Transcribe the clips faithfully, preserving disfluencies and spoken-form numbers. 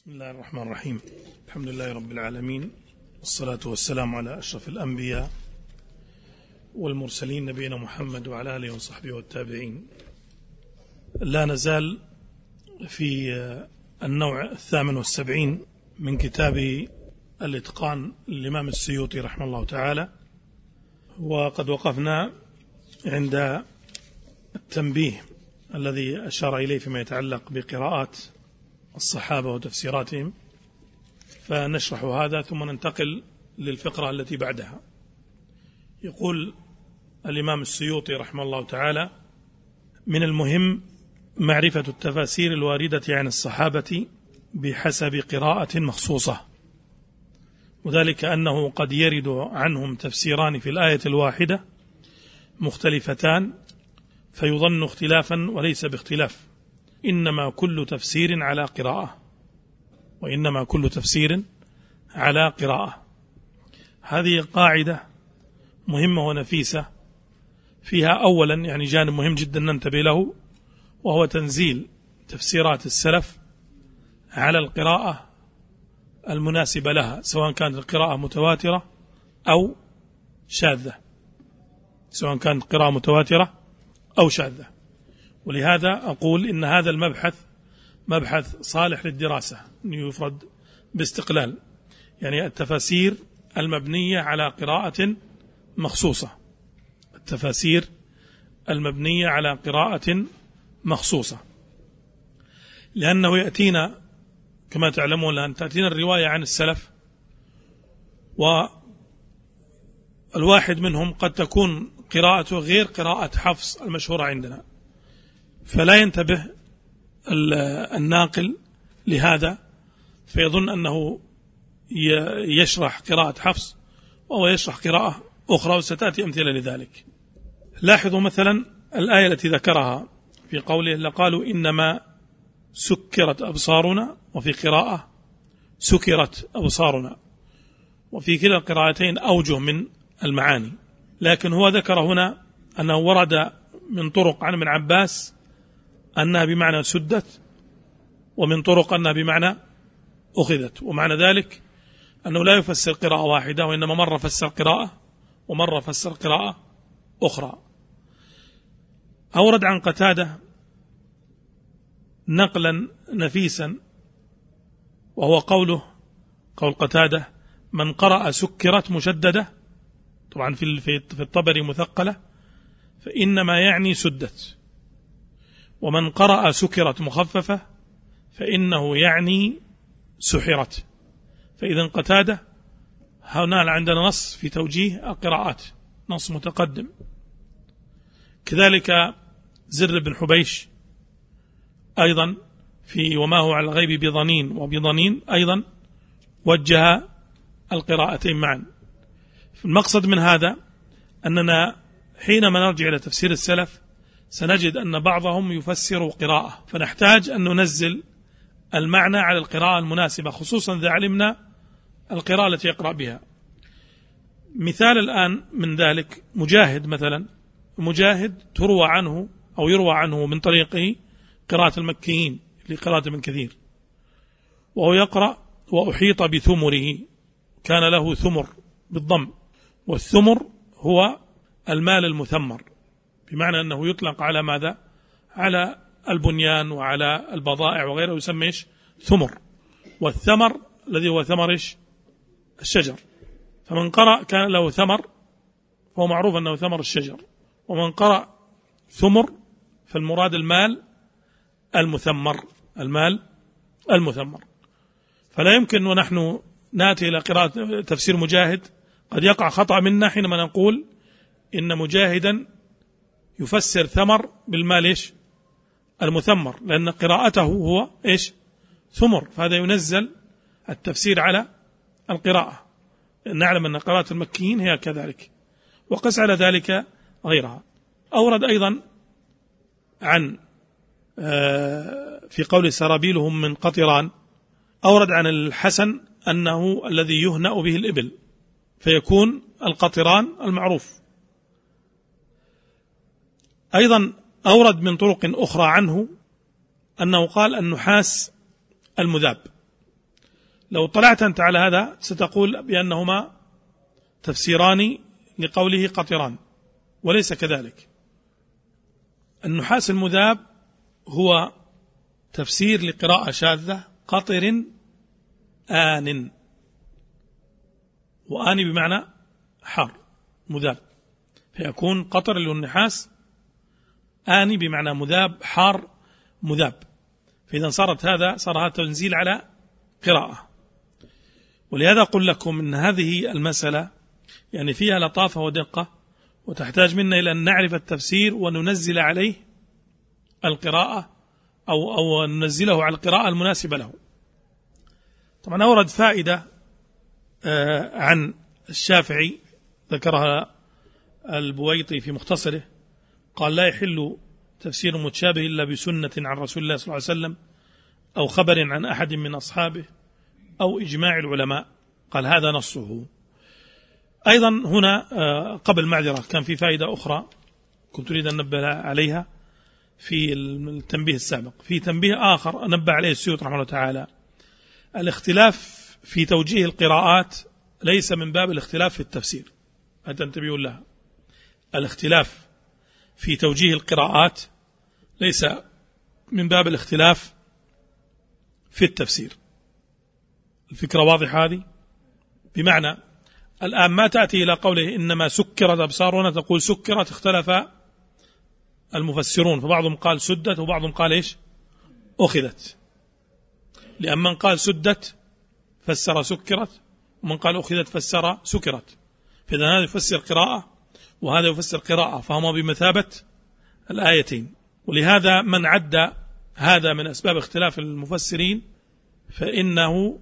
بسم الله الرحمن الرحيم. الحمد لله رب العالمين، والصلاة والسلام على أشرف الأنبياء والمرسلين نبينا محمد وعلى آله وصحبه والتابعين. لا نزال في النوع الثامن والسبعين من كتاب الإتقان للإمام السيوطي رحمه الله تعالى، وقد وقفنا عند التنبيه الذي أشار إليه فيما يتعلق بقراءات الصحابة وتفسيراتهم، فنشرح هذا ثم ننتقل للفقرة التي بعدها. يقول الإمام السيوطي رحمه الله تعالى: من المهم معرفة التفاسير الواردة عن الصحابة بحسب قراءة مخصوصة، وذلك أنه قد يرد عنهم تفسيران في الآية الواحدة مختلفتان فيظن اختلافا وليس باختلاف، إنما كل تفسير على قراءة، وإنما كل تفسير على قراءة. هذه قاعدة مهمة ونفيسة، فيها أولا يعني جانب مهم جدا ننتبه له، وهو تنزيل تفسيرات السلف على القراءة المناسبة لها، سواء كانت القراءة متواترة أو شاذة، سواء كانت قراءة متواترة أو شاذة. ولهذا أقول إن هذا المبحث مبحث صالح للدراسة، يفرد باستقلال، يعني التفاسير المبنية على قراءة مخصوصة، التفاسير المبنية على قراءة مخصوصة، لأنه يأتينا كما تعلمون الآن تأتينا الرواية عن السلف، والواحد منهم قد تكون قراءته غير قراءة حفص المشهورة عندنا، فلا ينتبه الناقل لهذا فيظن أنه يشرح قراءة حفص وهو يشرح قراءة أخرى، وستأتي أمثلة لذلك. لاحظوا مثلا الآية التي ذكرها في قوله: لقالوا إنما سكرت أبصارنا، وفي قراءة سكرت أبصارنا، وفي كلا القراءتين أوجه من المعاني، لكن هو ذكر هنا أنه ورد من طرق عن ابن عباس أنها بمعنى سدت، ومن طرق أنها بمعنى أخذت، ومعنى ذلك أنه لا يفسر قراءة واحدة، وإنما مرة فسر قراءة ومرة فسر قراءة أخرى. أورد عن قتادة نقلا نفيسا، وهو قوله قول قتادة: من قرأ سكرت مشددة، طبعا في الطبري مثقلة، فإنما يعني سدت، ومن قرأ سكرت مخففة فإنه يعني سحرت. فإذا قتادة هنا عندنا نص في توجيه القراءات، نص متقدم. كذلك زر بن حبيش أيضا في وما هو على الغيب بضنين وبضنين أيضا وجه القراءتين معا. المقصد من هذا أننا حينما نرجع إلى تفسير السلف سنجد أن بعضهم يفسر قراءة، فنحتاج أن ننزل المعنى على القراءة المناسبة، خصوصا إذا علمنا القراءة التي يقرأ بها. مثال الآن من ذلك مجاهد مثلا، مجاهد تروى عنه أو يروى عنه من طريقه قراءة المكيين لقراءة من كثير، وهو يقرأ: وأحيط بثمره، كان له ثمر بالضم، والثمر هو المال المثمر، بمعنى أنه يطلق على ماذا؟ على البنيان وعلى البضائع وغيره، يسمى إيش؟ ثمر. والثمر الذي هو ثمر إيش؟ الشجر. فمن قرأ كان له ثمر فهو معروف أنه ثمر الشجر، ومن قرأ ثمر فالمراد المال المثمر، المال المثمر. فلا يمكن ونحن نأتي إلى قراءة تفسير مجاهد، قد يقع خطأ منا حينما نقول إن مجاهدا يفسر ثمر بالمال إيش؟ المثمر، لأن قراءته هو إيش؟ ثمر، فهذا ينزل التفسير على القراءة. نعلم أن قراءة المكيين هي كذلك، وقس على ذلك غيرها. أورد أيضا عن في قول سرابيلهم من قطران، أورد عن الحسن أنه الذي يهنأ به الإبل، فيكون القطران المعروف. أيضا أورد من طرق أخرى عنه أنه قال النحاس المذاب، لو طلعت أنت على هذا ستقول بأنهما تفسيران لقوله قطران، وليس كذلك. النحاس المذاب هو تفسير لقراءة شاذة قطر آن، وآن بمعنى حار مذاب، فيكون قطر للنحاس، آن بمعنى مذاب حار مذاب، فإذا صارت هذا صار هذا تنزيل على قراءة. ولهذا أقول لكم أن هذه المسألة يعني فيها لطافة ودقة، وتحتاج منا إلى أن نعرف التفسير وننزل عليه القراءة أو, أو ننزله على القراءة المناسبة له. طبعا أورد فائدة عن الشافعي ذكرها البويطي في مختصره، قال: لا يحل تفسير متشابه إلا بسنة عن رسول الله صلى الله عليه وسلم أو خبر عن أحد من أصحابه أو إجماع العلماء. قال هذا نصه. أيضا هنا قبل معذرة كان في فائدة أخرى كنت أريد أن ننبه عليها في التنبيه السابق. في تنبيه آخر نبه عليه السيوطي رحمه الله تعالى: الاختلاف في توجيه القراءات ليس من باب الاختلاف في التفسير، أتنتبهوا لها. الاختلاف في توجيه القراءات ليس من باب الاختلاف في التفسير. الفكرة واضحة هذه؟ بمعنى الآن ما تأتي إلى قوله إنما سكرت أبصارنا تقول سكرت، اختلف المفسرون، فبعضهم قال سدت وبعضهم قال إيش؟ أخذت. لأن من قال سدت فسر سكرت، ومن قال أخذت فسر سكرت، فإذا هذا يفسر قراءة وهذا يفسر قراءة، فهما بمثابة الآيتين. ولهذا من عد هذا من أسباب اختلاف المفسرين فإنه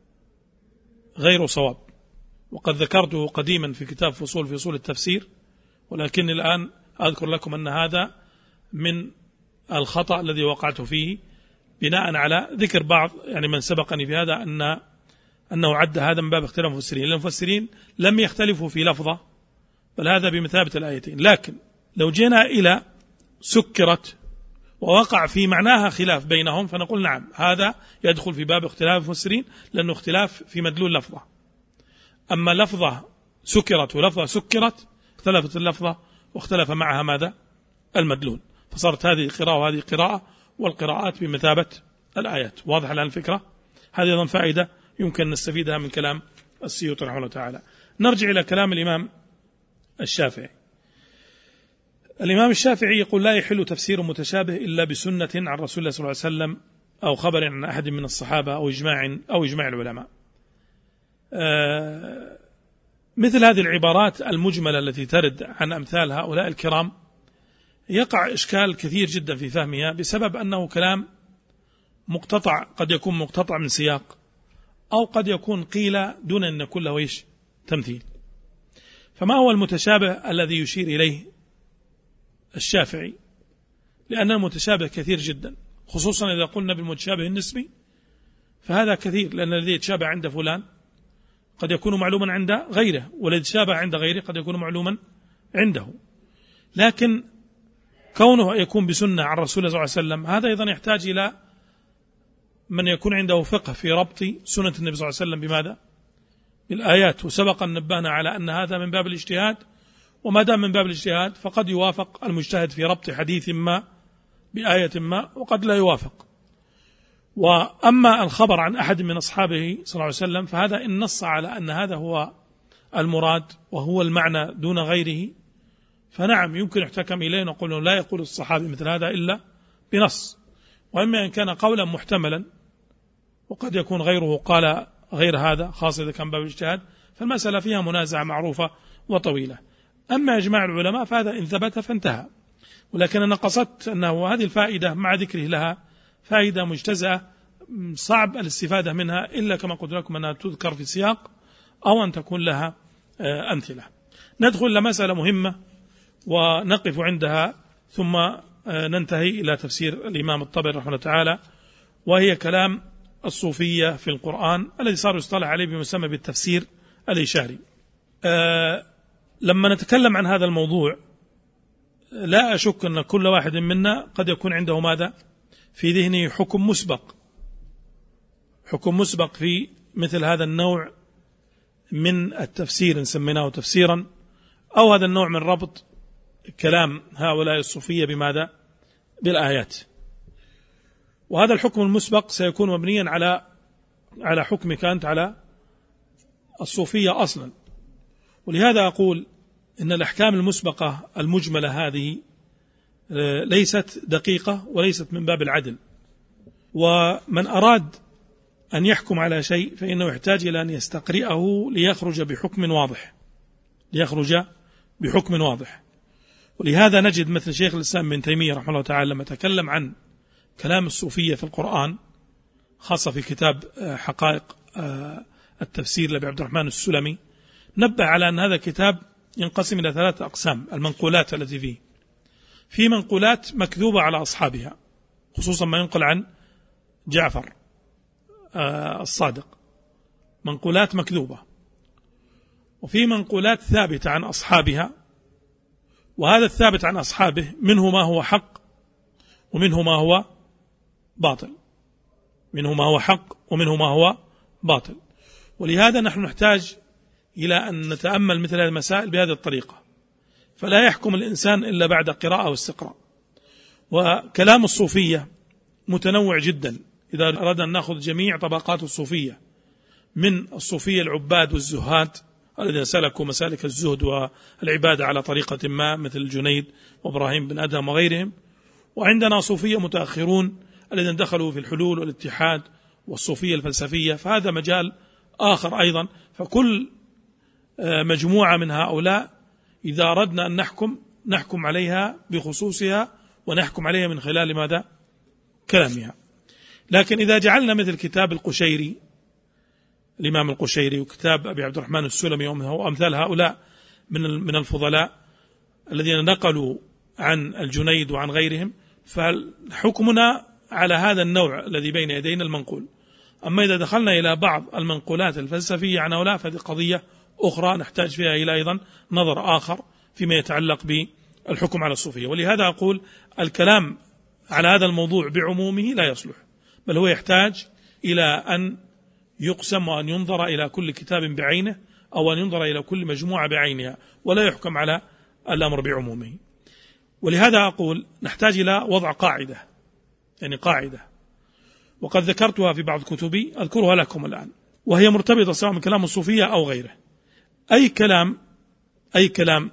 غير صواب، وقد ذكرته قديما في كتاب فصول في أصول التفسير، ولكن الآن أذكر لكم أن هذا من الخطأ الذي وقعت فيه بناء على ذكر بعض يعني من سبقني في هذا أن أنه عد هذا من باب اختلاف المفسرين. المفسرين لم يختلفوا في لفظة، بل هذا بمثابة الآيتين. لكن لو جينا إلى سكرت ووقع في معناها خلاف بينهم فنقول نعم هذا يدخل في باب اختلاف المفسرين، لأنه اختلاف في مدلول لفظة. أما لفظة سكرت ولفظة سكرت اختلفت اللفظة واختلف معها ماذا؟ المدلول، فصارت هذه قراءة وهذه قراءة، والقراءات بمثابة الآيات. واضح الآن الفكرة؟ هذه أيضا فائدة يمكن نستفيدها من كلام السيوطي رحمه الله تعالى. نرجع إلى كلام الإمام الشافعي. الإمام الشافعي يقول: لا يحل تفسير متشابه إلا بسنة عن رسول الله صلى الله عليه وسلم أو خبر عن أحد من الصحابة أو إجماع أو إجماع العلماء. آه مثل هذه العبارات المجملة التي ترد عن أمثال هؤلاء الكرام يقع إشكال كثير جدا في فهمها، بسبب أنه كلام مقتطع، قد يكون مقتطع من سياق، أو قد يكون قيل دون أن يكون له إيش؟ تمثيل. فما هو المتشابه الذي يشير إليه الشافعي؟ لأن المتشابه كثير جدا، خصوصا إذا قلنا بالمتشابه النسبي فهذا كثير، لأن الذي يتشابه عند فلان قد يكون معلوما عند غيره، والذي يتشابه عند غيره قد يكون معلوما عنده. لكن كونه يكون بسنة عن رسول الله صلى الله عليه وسلم هذا أيضا يحتاج إلى من يكون عنده فقه في ربط سنة النبي صلى الله عليه وسلم بماذا؟ بالآيات. وسبق أن نبهنا على أن هذا من باب الاجتهاد، وما دام من باب الاجتهاد فقد يوافق المجتهد في ربط حديث ما بآية ما، وقد لا يوافق. وأما الخبر عن أحد من أصحابه صلى الله عليه وسلم فهذا إن نص على أن هذا هو المراد وهو المعنى دون غيره فنعم يمكن يحتكم إليه ونقول لا يقول الصحابي مثل هذا إلا بنص. وإما إن كان قولا محتملا وقد يكون غيره قال غير هذا، خاصة إذا كان باب الاجتهاد، فالمسألة فيها منازعة معروفة وطويلة. أما إجماع العلماء فهذا إن ثبت فانتهى. ولكن أنا قصدت أنه هذه الفائدة مع ذكره لها فائدة مجتزأة صعب الاستفادة منها إلا كما قلت لكم أنها تذكر في سياق أو أن تكون لها أمثلة. ندخل لمسألة مهمة ونقف عندها ثم ننتهي إلى تفسير الإمام الطبري رحمه الله تعالى، وهي كلام الصوفية في القرآن الذي صار يصطلح عليه بمسمى بالتفسير الإشاري. أه لما نتكلم عن هذا الموضوع لا أشك أن كل واحد منا قد يكون عنده ماذا في ذهنه؟ حكم مسبق، حكم مسبق في مثل هذا النوع من التفسير إن سميناه تفسيرا، أو هذا النوع من ربط كلام هؤلاء الصوفية بماذا؟ بالآيات. وهذا الحكم المسبق سيكون مبنيا على على حكمك أنت على الصوفية أصلا. ولهذا أقول إن الأحكام المسبقة المجملة هذه ليست دقيقة وليست من باب العدل، ومن أراد أن يحكم على شيء فإنه يحتاج إلى أن يستقرئه ليخرج بحكم واضح ليخرج بحكم واضح. ولهذا نجد مثل شيخ الإسلام ابن تيمية رحمه الله تعالى لما تكلم عن كلام الصوفية في القرآن، خاصة في كتاب حقائق التفسير لأبي عبد الرحمن السلمي، نبه على أن هذا الكتاب ينقسم إلى ثلاثة أقسام. المنقولات التي فيه، في منقولات مكذوبة على أصحابها، خصوصا ما ينقل عن جعفر الصادق، منقولات مكذوبة. وفي منقولات ثابتة عن أصحابها، وهذا الثابت عن أصحابه منه ما هو حق ومنه ما هو باطل منه ما هو حق ومنه ما هو باطل. ولهذا نحن نحتاج إلى أن نتأمل مثل هذه المسائل بهذه الطريقة، فلا يحكم الإنسان إلا بعد قراءة واستقراء. وكلام الصوفية متنوع جدا، إذا أردنا أن نأخذ جميع طبقات الصوفية، من الصوفية العباد والزهاد الذين سلكوا مسالك الزهد والعبادة على طريقة ما مثل الجنيد وإبراهيم بن أدهم وغيرهم، وعندنا صوفية متأخرون الذين دخلوا في الحلول والاتحاد والصوفية الفلسفية، فهذا مجال آخر أيضا. فكل مجموعة من هؤلاء إذا أردنا أن نحكم نحكم عليها بخصوصها ونحكم عليها من خلال ماذا؟ كلامها. لكن إذا جعلنا مثل كتاب القشيري، الإمام القشيري، وكتاب أبي عبد الرحمن السلمي وأمثال هؤلاء من من الفضلاء الذين نقلوا عن الجنيد وعن غيرهم، فحكمنا على هذا النوع الذي بين يدينا المنقول. أما إذا دخلنا إلى بعض المنقولات الفلسفية عن هؤلاء فهذه قضية أخرى نحتاج فيها إلى أيضا نظر آخر فيما يتعلق بالحكم على الصوفية. ولهذا أقول الكلام على هذا الموضوع بعمومه لا يصلح، بل هو يحتاج إلى أن يقسم وأن ينظر إلى كل كتاب بعينه، أو أن ينظر إلى كل مجموعة بعينها، ولا يحكم على الأمر بعمومه. ولهذا أقول نحتاج إلى وضع قاعدة، يعني قاعدة، وقد ذكرتها في بعض كتبي أذكرها لكم الآن، وهي مرتبطة سواء من كلام الصوفية أو غيره. أي كلام أي كلام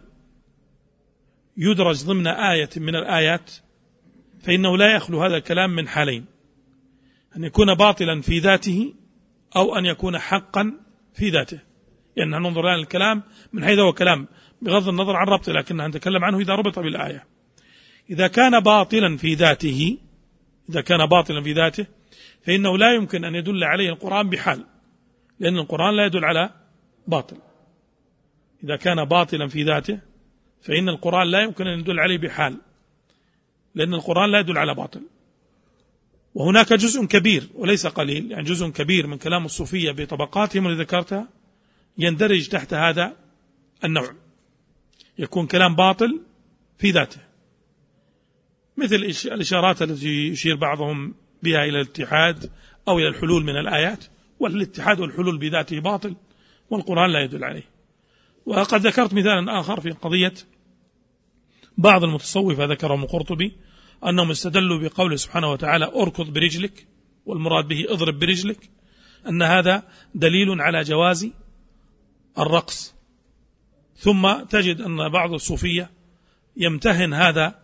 يدرج ضمن آية من الآيات فإنه لا يخلو هذا الكلام من حالين: أن يكون باطلا في ذاته، أو أن يكون حقا في ذاته. يعني ننظر الآن الكلام من حيث هو كلام بغض النظر عن ربطه، لكننا نتكلم عنه إذا ربط بالآية. إذا كان باطلا في ذاته إذا كان باطلا في ذاته فإنه لا يمكن أن يدل عليه القرآن بحال، لأن القرآن لا يدل على باطل. إذا كان باطلا في ذاته فإن القرآن لا يمكن أن يدل عليه بحال، لأن القرآن لا يدل على باطل. وهناك جزء كبير وليس قليل، يعني جزء كبير من كلام الصوفية بطبقاتهم اللي ذكرتها يندرج تحت هذا النوع، يكون كلام باطل في ذاته، مثل الإشارات التي يشير بعضهم بها إلى الاتحاد أو إلى الحلول من الآيات، والاتحاد والحلول بذاته باطل والقرآن لا يدل عليه. وقد ذكرت مثالا آخر في قضية بعض المتصوفة ذكرهم القرطبي أنهم استدلوا بقوله سبحانه وتعالى أركض برجلك، والمراد به اضرب برجلك، أن هذا دليل على جواز الرقص. ثم تجد أن بعض الصوفية يمتهن هذا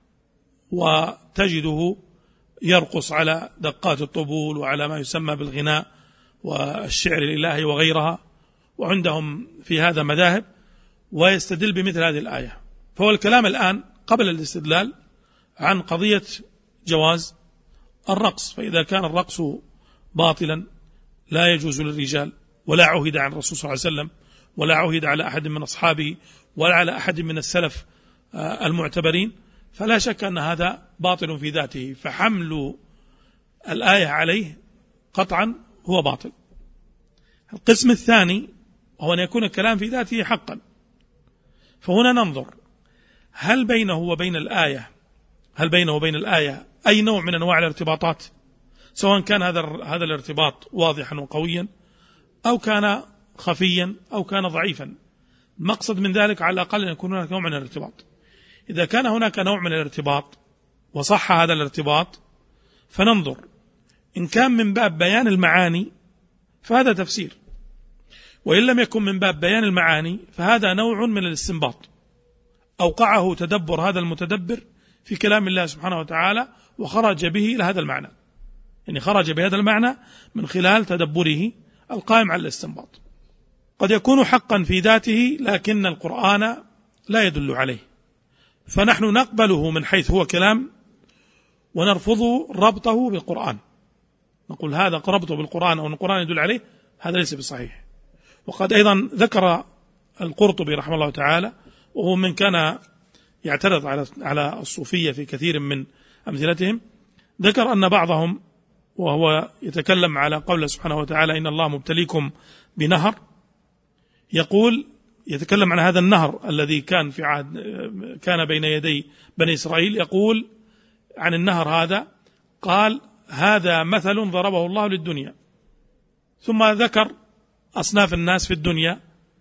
وتجده يرقص على دقات الطبول وعلى ما يسمى بالغناء والشعر الإلهي وغيرها، وعندهم في هذا مذاهب، ويستدل بمثل هذه الآية. فهو الكلام الآن قبل الاستدلال عن قضية جواز الرقص. فإذا كان الرقص باطلا لا يجوز للرجال، ولا عهد عن الرسول صلى الله عليه وسلم، ولا عهد على أحد من أصحابه، ولا على أحد من السلف المعتبرين، فلا شك أن هذا باطل في ذاته، فحمل الآية عليه قطعا هو باطل. القسم الثاني هو أن يكون الكلام في ذاته حقا، فهنا ننظر هل بينه وبين الآية هل بينه وبين الآية أي نوع من أنواع الارتباطات، سواء كان هذا هذا الارتباط واضحا وقويا، أو كان خفيا أو كان ضعيفا. المقصد من ذلك على الأقل أن يكون هناك نوع من الارتباط. إذا كان هناك نوع من الارتباط وصح هذا الارتباط فننظر، إن كان من باب بيان المعاني فهذا تفسير، وإن لم يكن من باب بيان المعاني فهذا نوع من الاستنباط أوقعه تدبر هذا المتدبر في كلام الله سبحانه وتعالى وخرج به إلى هذا المعنى، يعني خرج بهذا المعنى من خلال تدبره القائم على الاستنباط. قد يكون حقا في ذاته لكن القرآن لا يدل عليه، فنحن نقبله من حيث هو كلام ونرفض ربطه بالقرآن، نقول هذا ربطه بالقرآن أو القرآن يدل عليه، هذا ليس بصحيح. وقد أيضا ذكر القرطبي رحمه الله تعالى، وهو من كان يعترض على على الصوفية في كثير من أمثلتهم، ذكر أن بعضهم وهو يتكلم على قوله سبحانه وتعالى إن الله مبتليكم بنهر، يقول يتكلم عن هذا النهر الذي كان في عهد كان بين يدي بني إسرائيل، يقول عن النهر هذا قال هذا مثل ضربه الله للدنيا، ثم ذكر أصناف الناس في الدنيا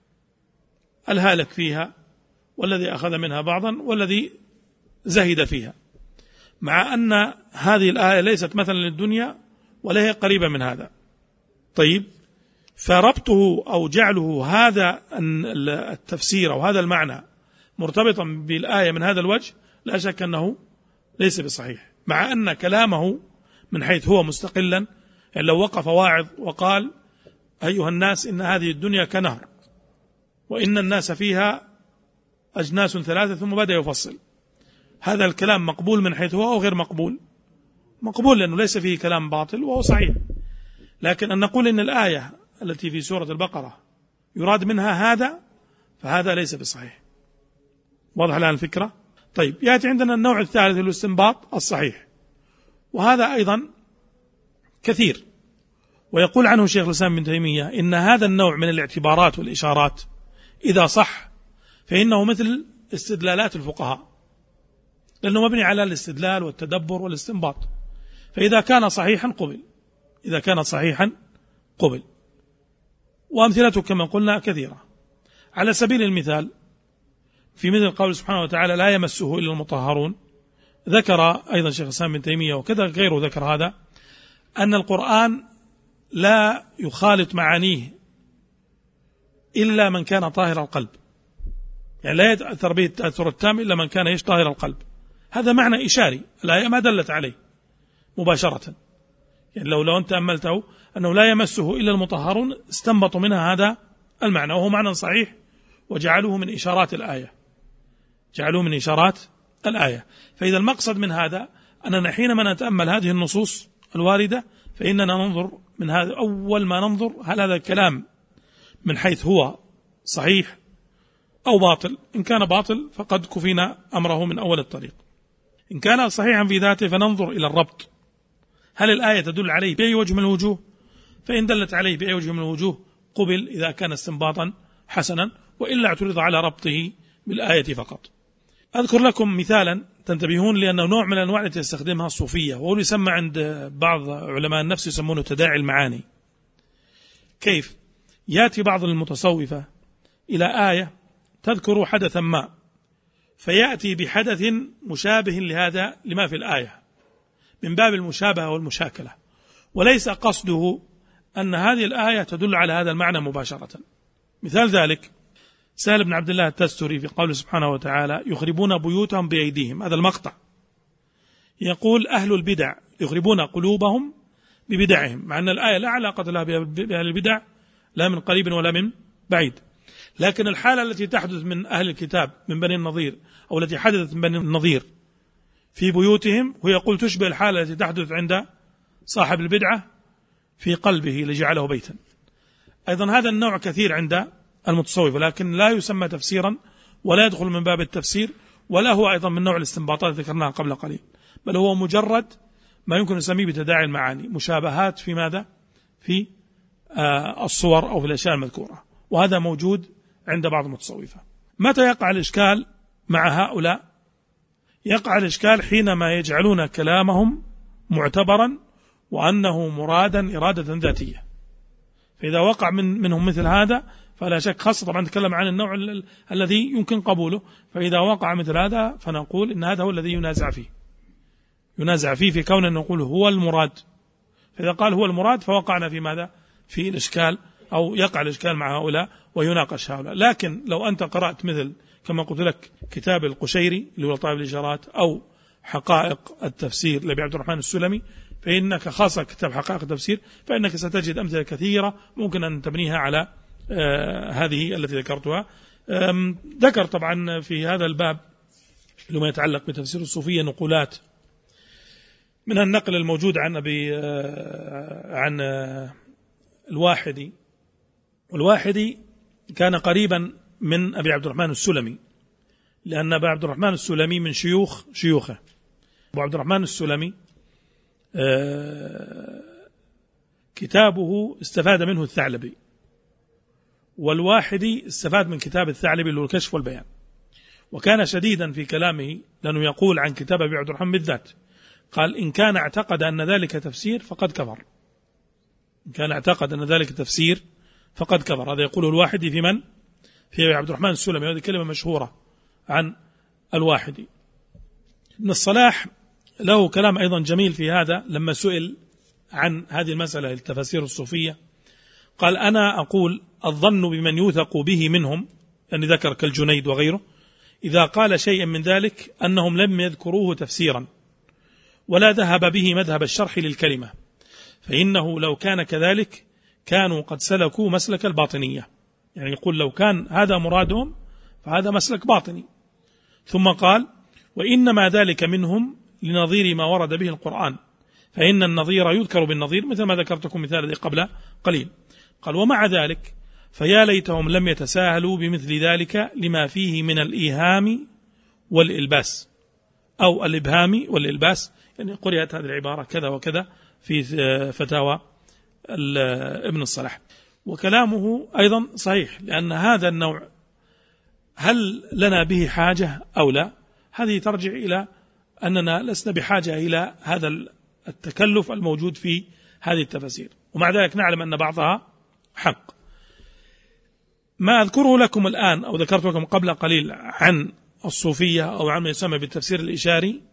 الهالك فيها والذي أخذ منها بعضا والذي زهد فيها، مع أن هذه الآية ليست مثلا للدنيا ولا هي قريبة من هذا. طيب، فربطه أو جعله هذا التفسير أو هذا المعنى مرتبطا بالآية من هذا الوجه لا شك أنه ليس بصحيح، مع أن كلامه من حيث هو مستقلا، يعني لو وقف واعظ وقال أيها الناس إن هذه الدنيا كنهر وإن الناس فيها أجناس ثلاثة ثم بدأ يفصل، هذا الكلام مقبول من حيث هو أو غير مقبول؟ مقبول، لأنه ليس فيه كلام باطل وهو صحيح. لكن أن نقول إن الآية التي في سورة البقرة يراد منها هذا، فهذا ليس بصحيح. واضح الآن الفكرة؟ طيب، يأتي عندنا النوع الثالث الاستنباط الصحيح، وهذا أيضا كثير، ويقول عنه شيخ الإسلام ابن تيمية إن هذا النوع من الاعتبارات والإشارات إذا صح فإنه مثل استدلالات الفقهاء، لأنه مبني على الاستدلال والتدبر والاستنباط، فإذا كان صحيحا قبل، إذا كان صحيحا قبل. وأمثلته كما قلنا كثيرة. على سبيل المثال في مثل قول سبحانه وتعالى لا يمسه إلا المطهرون، ذكر أيضا شيخ الإسلام ابن تيمية وكذا غيره ذكر هذا، أن القرآن لا يخالط معانيه إلا من كان طاهر القلب، يعني لا يتأثر به التأثر التام إلا من كان يش طاهر القلب. هذا معنى إشاري، الآية ما دلت عليه مباشرة، يعني لو لو أنت تأملته أنه لا يمسه إلا المطهرون استنبطوا منها هذا المعنى، وهو معنى صحيح، وجعلوه من إشارات الآية، جعلوه من إشارات الآية. فإذا المقصد من هذا أننا حينما نتأمل هذه النصوص الواردة فإننا ننظر من هذا، أول ما ننظر هل هذا الكلام من حيث هو صحيح أو باطل. إن كان باطل فقد كفينا أمره من أول الطريق. إن كان صحيحا في ذاته فننظر إلى الربط، هل الآية تدل عليه بأي وجه من الوجوه؟ فإن دلت عليه بأي وجه من الوجوه قبل إذا كان استنباطا حسنا، وإلا اعترض على ربطه بالآية فقط. أذكر لكم مثالا تنتبهون، لأنه نوع من الأنواع التي يستخدمها الصوفية، وهو يسمى عند بعض علماء النفس يسمونه تداعي المعاني. كيف؟ يأتي بعض المتصوفة إلى آية تذكر حدثا ما، فيأتي بحدث مشابه لهذا لما في الآية من باب المشابهة والمشاكلة، وليس قصده أن هذه الآية تدل على هذا المعنى مباشرة. مثال ذلك سهل بن عبد الله التستري في قوله سبحانه وتعالى يخربون بيوتهم بأيديهم، هذا المقطع يقول أهل البدع يخربون قلوبهم ببدعهم، مع أن الآية لا علاقة لها بأهل البدع لا من قريب ولا من بعيد، لكن الحالة التي تحدث من أهل الكتاب من بني النضير أو التي حدثت من بني النضير في بيوتهم، هو يقول تشبه الحالة التي تحدث عند صاحب البدعة في قلبه لجعله بيتا. أيضا هذا النوع كثير عند المتصوف، لكن لا يسمى تفسيرا ولا يدخل من باب التفسير، ولا هو أيضا من نوع الاستنباطات ذكرناها قبل قليل، بل هو مجرد ما يمكن نسميه بتداعي المعاني، مشابهات في ماذا؟ في آه الصور أو في الأشياء المذكورة، وهذا موجود عند بعض المتصوفة. متى يقع الإشكال مع هؤلاء؟ يقع الإشكال حينما يجعلون كلامهم معتبرا وأنه مرادا إرادة ذاتية، فإذا وقع من منهم مثل هذا فلا شك، خاصة طبعا نتكلم عن النوع ال الذي يمكن قبوله، فإذا وقع مثل هذا فنقول إن هذا هو الذي ينازع فيه ينازع فيه في كون أن نقول هو المراد. فإذا قال هو المراد فوقعنا في ماذا؟ في الإشكال، أو يقع الإشكال مع هؤلاء ويناقش هؤلاء. لكن لو أنت قرأت مثل كما قلت لك كتاب القشيري اللي هو لطائف الإشارات، أو حقائق التفسير لأبي عبد الرحمن السلمي، فإنك خاصة كتاب حقائق التفسير، فإنك ستجد أمثلة كثيرة ممكن أن تبنيها على آه هذه التي ذكرتها. ذكر طبعا في هذا الباب لما يتعلق بتفسير الصوفية نقولات من النقل الموجود عن أبي آه عن آه الواحدي، والواحدي كان قريبا من أبي عبد الرحمن السلمي، لأن أبي عبد الرحمن السلمي من شيوخ شيوخه. أبو عبد الرحمن السلمي آه كتابه استفاد منه الثعلبي، والواحدي استفاد من كتاب الثعلبي اللي هو الكشف والبيان. وكان شديدا في كلامه، لأنه يقول عن كتاب أبي عبد الرحمن بالذات، قال إن كان اعتقد أن ذلك تفسير فقد كفر، إن كان اعتقد أن ذلك تفسير فقد كفر. هذا يقوله الواحدي في من؟ في أبي عبد الرحمن السلمي، هذه كلمة مشهورة عن الواحدي. ابن الصلاح له كلام أيضا جميل في هذا، لما سئل عن هذه المسألة التفاسير الصوفية قال أنا أقول الظن بمن يوثق به منهم، يعني ذكر كالجنيد وغيره، إذا قال شيئا من ذلك أنهم لم يذكروه تفسيرا ولا ذهب به مذهب الشرح للكلمة، فإنه لو كان كذلك كانوا قد سلكوا مسلك الباطنية، يعني يقول لو كان هذا مرادهم فهذا مسلك باطني. ثم قال وإنما ذلك منهم لنظير ما ورد به القرآن، فإن النظير يذكر بالنظير، مثل ما ذكرتكم مثال الذي قبل قليل. قال ومع ذلك فيا ليتهم لم يتساهلوا بمثل ذلك لما فيه من الإيهام والإلباس، أو الإبهام والإلباس، يعني قرأت هذه العبارة كذا وكذا في فتاوى ابن الصلاح. وكلامه أيضا صحيح، لأن هذا النوع هل لنا به حاجة أو لا؟ هذه ترجع إلى أننا لسنا بحاجة إلى هذا التكلف الموجود في هذه التفاسير، ومع ذلك نعلم أن بعضها حق. ما أذكره لكم الآن أو ذكرت لكم قبل قليل عن الصوفية أو عن ما يسمى بالتفسير الإشاري،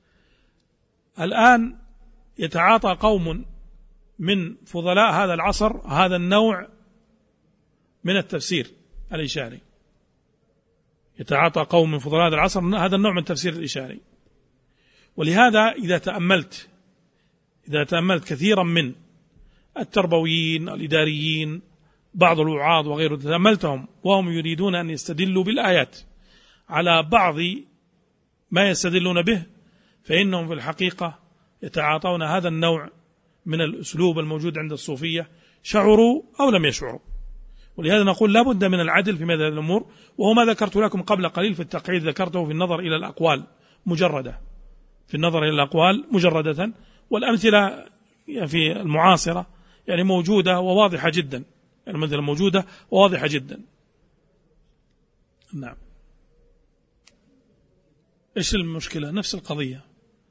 الآن يتعاطى قوم من فضلاء هذا العصر هذا النوع من التفسير الإشاري، يتعاطى قوم من فضلاء هذا العصر هذا النوع من التفسير الإشاري. ولهذا إذا تأملت إذا تأملت كثيرا من التربويين الإداريين بعض الوعاظ وغيره، تأملتهم وهم يريدون أن يستدلوا بالآيات على بعض ما يستدلون به، فإنهم في الحقيقة يتعاطون هذا النوع من الأسلوب الموجود عند الصوفية، شعروا أو لم يشعروا. ولهذا نقول لا بد من العدل في مثل هذه الأمور، وهو ما ذكرت لكم قبل قليل في التقعيد، ذكرته في النظر إلى الأقوال مجردة في النظر إلى الأقوال مجردة، والأمثلة في المعاصرة يعني موجودة وواضحة جدا، يعني مثلا موجودة وواضحة جدا. نعم. إيش المشكلة؟ نفس القضية.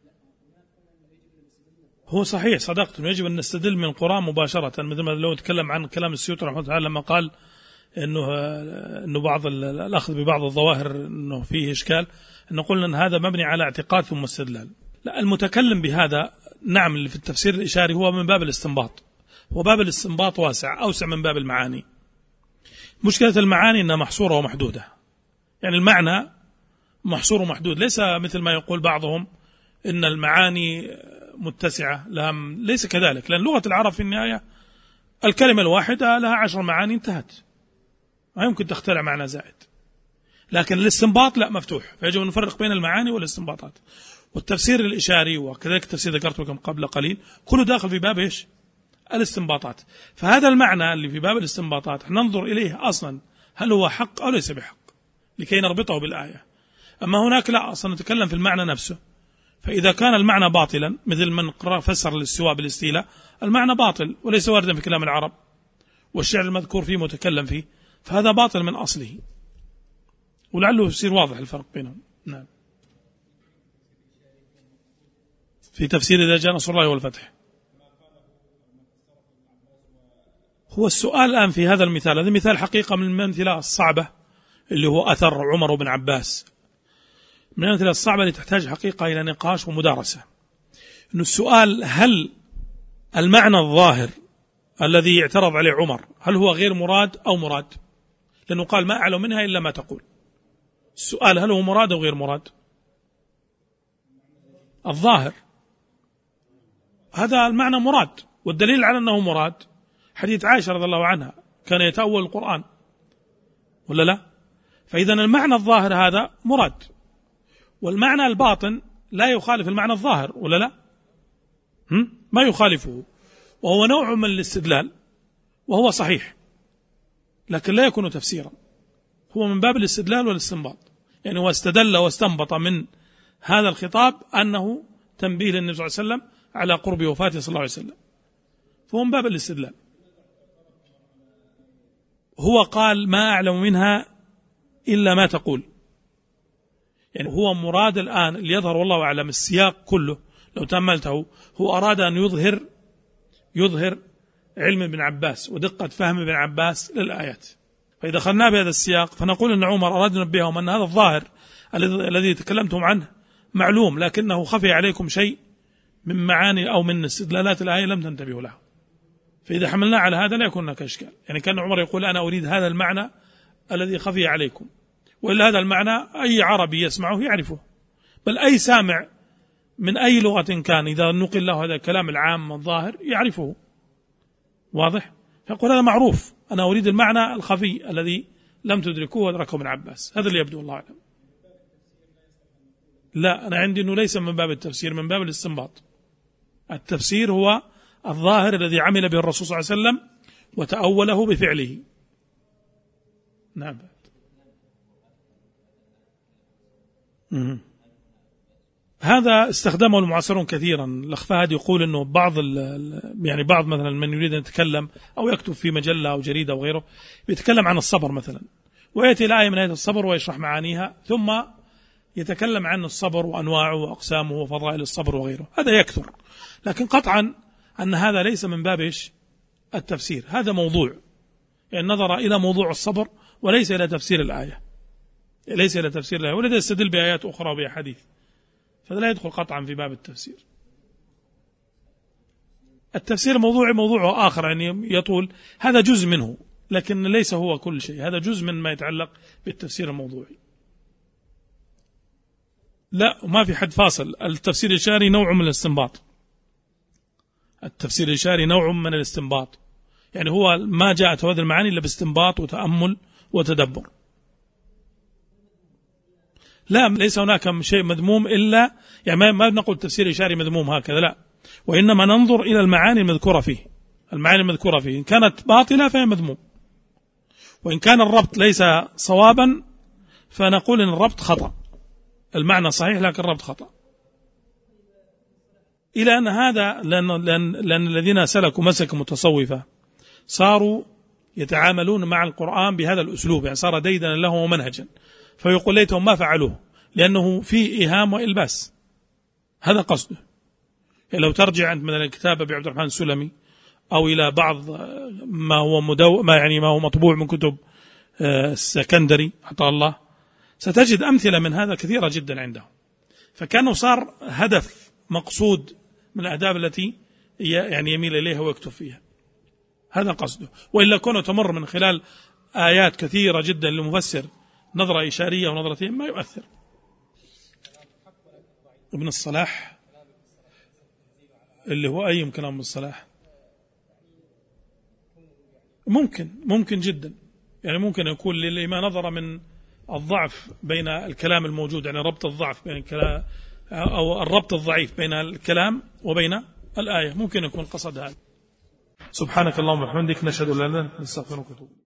هو صحيح صدقت إنه يجب أن نستدل من القرآن مباشرة، مثل ما لو نتكلم عن كلام السيوطي رحمه الله تعالى لما قال إنه إنه بعض الأخذ ببعض الظواهر إنه فيه إشكال، إنه قلنا أن هذا مبني على اعتقاد ثم استدلال. لا، المتكلم بهذا نعم اللي في التفسير الإشاري هو من باب الاستنباط، وباب الاستنباط واسع أوسع من باب المعاني. مشكلة المعاني أنها محصورة ومحدودة، يعني المعنى محصور ومحدود، ليس مثل ما يقول بعضهم إن المعاني متسعة، لها ليس كذلك، لأن لغة العرب في النهاية الكلمة الواحدة لها عشر معاني انتهت، ما يمكن تخترع معنى زائد. لكن الاستنباط لا، مفتوح، فيجب أن نفرق بين المعاني والاستنباطات. والتفسير الإشاري وكذلك التفسير ذكرت لكم قبل قليل كله داخل في باب إيش؟ الاستنباطات. فهذا المعنى اللي في باب الاستنباطات ننظر إليه أصلا هل هو حق أو ليس بحق لكي نربطه بالآية. أما هناك لا، أصلا نتكلم في المعنى نفسه، فإذا كان المعنى باطلا مثل من فسر الاستواء بالاستيلاء، المعنى باطل وليس واردا في كلام العرب والشعر المذكور فيه متكلم فيه، فهذا باطل من أصله، ولعله يصير واضح الفرق بينهم. نعم. في تفسير إذا جاء نصر الله والفتح، هو السؤال الآن في هذا المثال، هذا مثال حقيقة من الأمثلة الصعبة اللي هو أثر عمر بن عباس، من الأمثلة الصعبة اللي تحتاج حقيقة إلى نقاش ومدارسة. إنه السؤال هل المعنى الظاهر الذي اعترض عليه عمر هل هو غير مراد أو مراد؟ لأنه قال ما أعلم منها إلا ما تقول. السؤال هل هو مراد أو غير مراد؟ الظاهر هذا المعنى مراد، والدليل على أنه مراد حديث عائشة رضي الله عنها كان يتأول القرآن ولا لا؟ فإذا المعنى الظاهر هذا مراد، والمعنى الباطن لا يخالف المعنى الظاهر ولا لا؟ هم؟ ما يخالفه، وهو نوع من الاستدلال وهو صحيح، لكن لا يكون تفسيرا، هو من باب الاستدلال والاستنباط. يعني هو استدل واستنبط من هذا الخطاب أنه تنبيه للنبي صلى الله عليه وسلم على قرب وفاته صلى الله عليه وسلم، فهو من باب الاستدلال. هو قال ما أعلم منها إلا ما تقول، يعني هو مراد الآن اللي يظهر والله أعلم السياق كله لو تأملته، هو أراد أن يظهر يظهر علم ابن عباس ودقة فهم ابن عباس للآيات. فإذا خلنا بهذا السياق فنقول أن عمر أراد أن ينبههم أن هذا الظاهر الذي تكلمتم عنه معلوم، لكنه خفي عليكم شيء من معاني أو من استدلالات الآية لم تنتبهوا له. فإذا حملنا على هذا لا يكون هناك إشكال. يعني كان عمر يقول أنا أريد هذا المعنى الذي خفي عليكم، وإلا هذا المعنى أي عربي يسمعه يعرفه، بل أي سامع من أي لغة كان إذا نقل له هذا الكلام العام الظاهر يعرفه. واضح؟ فيقول هذا معروف، أنا أريد المعنى الخفي الذي لم تدركوه وأدركه ابن عباس. هذا اللي يبدو الله أعلم. لا، أنا عندي أنه ليس من باب التفسير، من باب الاستنباط. التفسير هو الظاهر الذي عمل به الرسول صلى الله عليه وسلم وتأوله بفعله. نعم. مم. هذا استخدمه المعاصرون كثيرا. الأخ فهد يقول أنه بعض يعني بعض مثلا من يريد أن يتكلم أو يكتب في مجلة أو جريدة أو غيره يتكلم عن الصبر مثلا، ويأتي الآية من آية الصبر ويشرح معانيها، ثم يتكلم عن الصبر وأنواعه وأقسامه وفضائل الصبر وغيره. هذا يكثر، لكن قطعا أن هذا ليس من باب التفسير، هذا موضوع، يعني نظر إلى موضوع الصبر وليس إلى تفسير الآية، ليس إلى تفسير الآية، ولذا يستدل بآيات أخرى وبأحاديث، فهذا لا يدخل قطعا في باب التفسير. التفسير موضوع موضوع آخر يعني يطول، هذا جزء منه لكن ليس هو كل شيء، هذا جزء من ما يتعلق بالتفسير الموضوعي. لا، ما في حد فاصل. التفسير الإشاري نوع من الاستنباط، التفسير الإشاري نوع من الاستنباط، يعني هو ما جاءت هذه المعاني إلا باستنباط وتأمل وتدبر. لا، ليس هناك شيء مذموم إلا يعني ما نقول تفسير إشاري مذموم هكذا، لا، وإنما ننظر إلى المعاني المذكورة فيه. المعاني المذكورة فيه إن كانت باطلة فهي مذموم، وإن كان الربط ليس صوابا فنقول إن الربط خطأ، المعنى صحيح لكن الربط خطأ. إلى أن هذا لأن, لأن, لأن الذين سلكوا مسك متصوفة صاروا يتعاملون مع القرآن بهذا الأسلوب، يعني صار ديدنا له ومنهجا، فيقول ليتهم ما فعلوه لأنه فيه إيهام وإلباس. هذا قصده. يعني لو ترجع عند من الكتاب أبي عبد الرحمن السلمي أو إلى بعض ما هو مدو ما يعني ما هو مطبوع من كتب السكندري حتى الله، ستجد أمثلة من هذا كثيرة جدا عنده. فكانه صار هدف مقصود من الأهداف التي يعني يميل إليها ويكتب فيها، هذا قصده. وإلا كونه تمر من خلال آيات كثيرة جدا لمفسر نظرة إشارية ونظرتين ما يؤثر. ابن الصلاح اللي هو أي كلام ابن الصلاح ممكن ممكن جدا، يعني ممكن يكون لما نظر من الضعف بين الكلام الموجود، يعني ربط الضعف بين الكلام أو الربط الضعيف بين الكلام وبين الآية، ممكن يكون قصد هذا. سبحانك اللهم وبحمدك، نشهد أن لا إله إلا أنت، نستغفرك ونتوب إليك.